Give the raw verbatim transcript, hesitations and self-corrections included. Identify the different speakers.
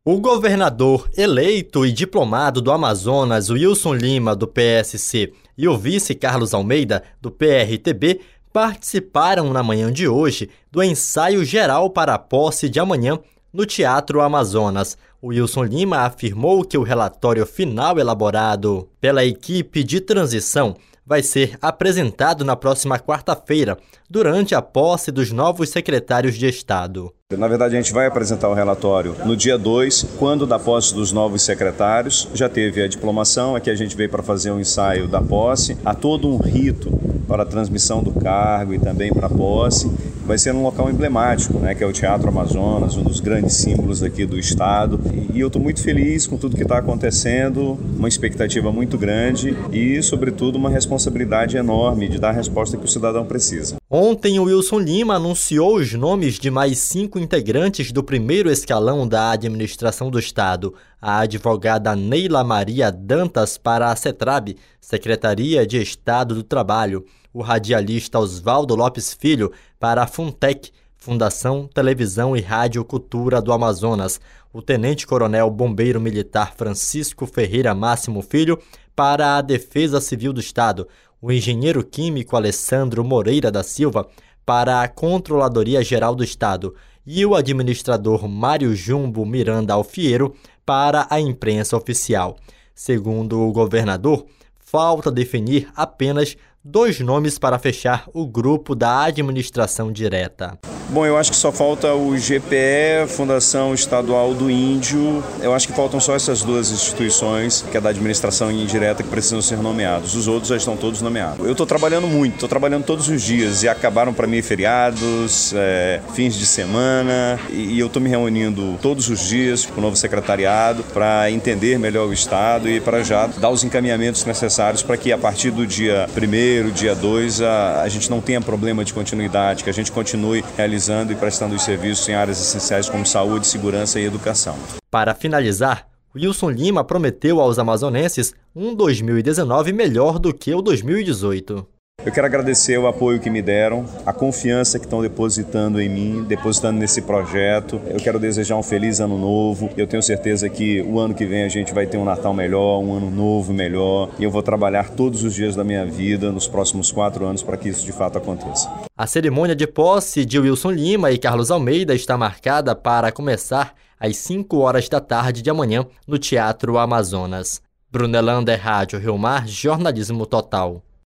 Speaker 1: O governador eleito e diplomado do Amazonas, Wilson Lima, do P S C, e o vice Carlos Almeida, do P R T B, participaram na manhã de hoje do ensaio geral para a posse de amanhã no Teatro Amazonas. O Wilson Lima afirmou que o relatório final elaborado pela equipe de transição vai ser apresentado na próxima quarta-feira, durante a posse dos novos secretários de Estado.
Speaker 2: Na verdade, a gente vai apresentar o relatório no dia dois, quando da posse dos novos secretários. Já teve a diplomação, aqui a gente veio para fazer um ensaio da posse. Há todo um rito para a transmissão do cargo e também para a posse. Vai ser num local emblemático, né, que é o Teatro Amazonas, um dos grandes símbolos aqui do Estado. E eu estou muito feliz com tudo que está acontecendo, uma expectativa muito grande e, sobretudo, uma responsabilidade enorme de dar a resposta que o cidadão precisa.
Speaker 1: Ontem, o Wilson Lima anunciou os nomes de mais cinco integrantes do primeiro escalão da administração do Estado. A advogada Neila Maria Dantas para a CETRAB, Secretaria de Estado do Trabalho. O radialista Oswaldo Lopes Filho para a FUNTEC, Fundação Televisão e Rádio Cultura do Amazonas. O tenente-coronel bombeiro militar Francisco Ferreira Máximo Filho para a Defesa Civil do Estado. O engenheiro químico Alessandro Moreira da Silva para a Controladoria Geral do Estado e o administrador Mário Jumbo Miranda Alfiero para a imprensa oficial. Segundo o governador, falta definir apenas dois nomes para fechar o grupo da administração direta.
Speaker 2: Bom, eu acho que só falta o G P E, Fundação Estadual do Índio. Eu acho que faltam só essas duas instituições, que é da administração indireta, que precisam ser nomeados. Os outros já estão todos nomeados. Eu estou trabalhando muito, estou trabalhando todos os dias e acabaram para mim feriados, é, fins de semana, e, e eu estou me reunindo todos os dias com o novo secretariado para entender melhor o Estado e para já dar os encaminhamentos necessários para que a partir do dia primeiro, dia dois, a, a gente não tenha problema de continuidade, que a gente continue realizando e prestando os serviços em áreas essenciais como saúde, segurança e educação.
Speaker 1: Para finalizar, Wilson Lima prometeu aos amazonenses um dois mil e dezenove melhor do que o dois mil e dezoito.
Speaker 2: Eu quero agradecer o apoio que me deram, a confiança que estão depositando em mim, depositando nesse projeto. Eu quero desejar um feliz ano novo. Eu tenho certeza que o ano que vem a gente vai ter um Natal melhor, um ano novo melhor. E eu vou trabalhar todos os dias da minha vida nos próximos quatro anos para que isso de fato aconteça.
Speaker 1: A cerimônia de posse de Wilson Lima e Carlos Almeida está marcada para começar às cinco horas da tarde de amanhã no Teatro Amazonas. Brunelander, Rádio Rio Mar, Jornalismo Total.